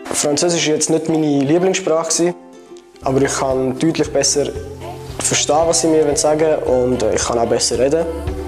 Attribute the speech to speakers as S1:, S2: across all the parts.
S1: Französisch war jetzt nicht meine Lieblingssprache, aber ich kann deutlich besser verstehen, was sie mir sagen wollen, und ich kann auch besser reden.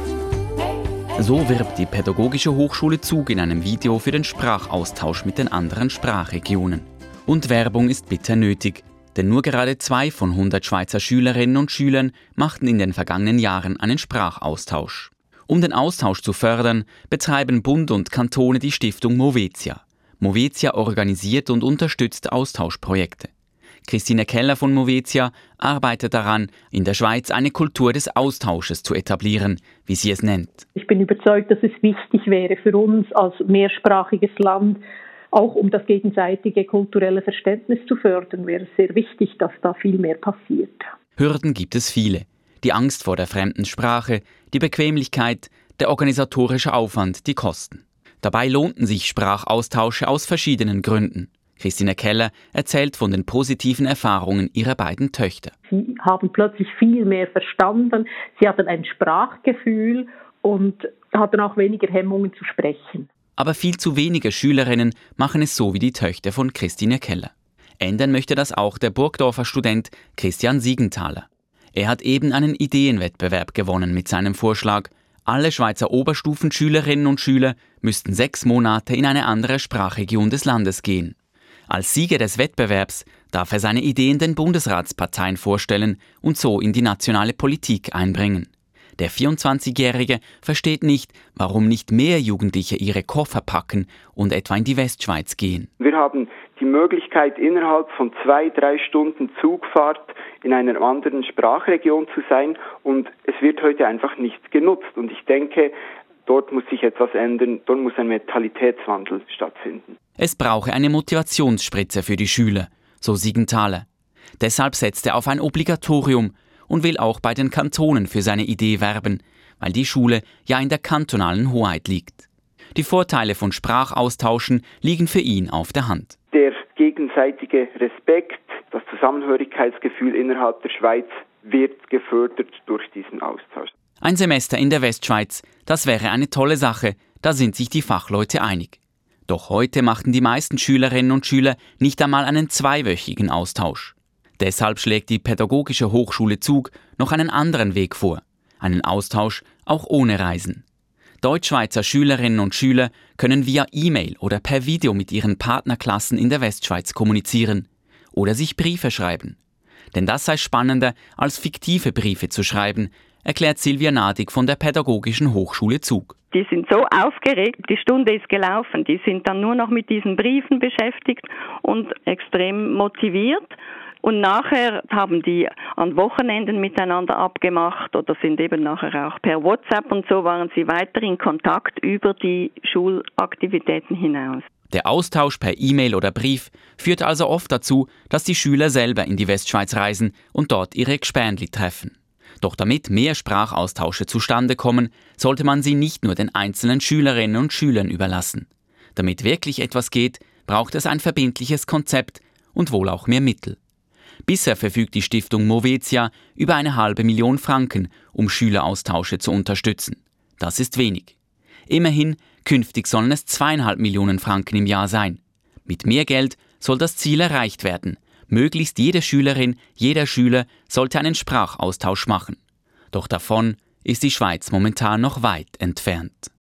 S2: So wirbt die Pädagogische Hochschule Zug in einem Video für den Sprachaustausch mit den anderen Sprachregionen. Und Werbung ist bitter nötig, denn nur gerade 2 von 100 Schweizer Schülerinnen und Schülern machten in den vergangenen Jahren einen Sprachaustausch. Um den Austausch zu fördern, betreiben Bund und Kantone die Stiftung Movetia. Movetia organisiert und unterstützt Austauschprojekte. Christine Keller von Movetia arbeitet daran, in der Schweiz eine Kultur des Austausches zu etablieren, wie sie es nennt.
S3: Ich bin überzeugt, dass es wichtig wäre für uns als mehrsprachiges Land, auch um das gegenseitige kulturelle Verständnis zu fördern, wäre es sehr wichtig, dass da viel mehr passiert.
S2: Hürden gibt es viele. Die Angst vor der fremden Sprache, die Bequemlichkeit, der organisatorische Aufwand, die Kosten. Dabei lohnten sich Sprachaustausche aus verschiedenen Gründen. Christine Keller erzählt von den positiven Erfahrungen ihrer beiden Töchter.
S3: Sie haben plötzlich viel mehr verstanden, sie hatten ein Sprachgefühl und hatten auch weniger Hemmungen zu sprechen.
S2: Aber viel zu wenige Schülerinnen machen es so wie die Töchter von Christine Keller. Ändern möchte das auch der Burgdorfer Student Christian Siegenthaler. Er hat eben einen Ideenwettbewerb gewonnen mit seinem Vorschlag. Alle Schweizer Oberstufenschülerinnen und Schüler müssten 6 Monate in eine andere Sprachregion des Landes gehen. Als Sieger des Wettbewerbs darf er seine Ideen den Bundesratsparteien vorstellen und so in die nationale Politik einbringen. Der 24-Jährige versteht nicht, warum nicht mehr Jugendliche ihre Koffer packen und etwa in die Westschweiz gehen.
S4: Wir haben die Möglichkeit, innerhalb von 2-3 Stunden Zugfahrt in einer anderen Sprachregion zu sein, und es wird heute einfach nicht genutzt. Und ich denke, dort muss sich etwas ändern, dort muss ein Mentalitätswandel stattfinden.
S2: Es brauche eine Motivationsspritze für die Schüler, so Siegenthaler. Deshalb setzt er auf ein Obligatorium und will auch bei den Kantonen für seine Idee werben, weil die Schule ja in der kantonalen Hoheit liegt. Die Vorteile von Sprachaustauschen liegen für ihn auf der Hand.
S4: Der gegenseitige Respekt, das Zusammenhörigkeitsgefühl innerhalb der Schweiz wird gefördert durch diesen Austausch.
S2: Ein Semester in der Westschweiz, das wäre eine tolle Sache, da sind sich die Fachleute einig. Doch heute machten die meisten Schülerinnen und Schüler nicht einmal einen 2-wöchigen Austausch. Deshalb schlägt die Pädagogische Hochschule Zug noch einen anderen Weg vor. Einen Austausch auch ohne Reisen. Deutschschweizer Schülerinnen und Schüler können via E-Mail oder per Video mit ihren Partnerklassen in der Westschweiz kommunizieren oder sich Briefe schreiben. Denn das sei spannender, als fiktive Briefe zu schreiben, erklärt Silvia Nadig von der Pädagogischen Hochschule Zug.
S5: Die sind so aufgeregt, die Stunde ist gelaufen, die sind dann nur noch mit diesen Briefen beschäftigt und extrem motiviert. Und nachher haben die an Wochenenden miteinander abgemacht oder sind eben nachher auch per WhatsApp, und so waren sie weiter in Kontakt über die Schulaktivitäten hinaus.
S2: Der Austausch per E-Mail oder Brief führt also oft dazu, dass die Schüler selber in die Westschweiz reisen und dort ihre Gspänli treffen. Doch damit mehr Sprachaustausche zustande kommen, sollte man sie nicht nur den einzelnen Schülerinnen und Schülern überlassen. Damit wirklich etwas geht, braucht es ein verbindliches Konzept und wohl auch mehr Mittel. Bisher verfügt die Stiftung Movetia über 500.000 Franken, um Schüleraustausche zu unterstützen. Das ist wenig. Immerhin, künftig sollen es 2,5 Millionen Franken im Jahr sein. Mit mehr Geld soll das Ziel erreicht werden. Möglichst jede Schülerin, jeder Schüler sollte einen Sprachaustausch machen. Doch davon ist die Schweiz momentan noch weit entfernt.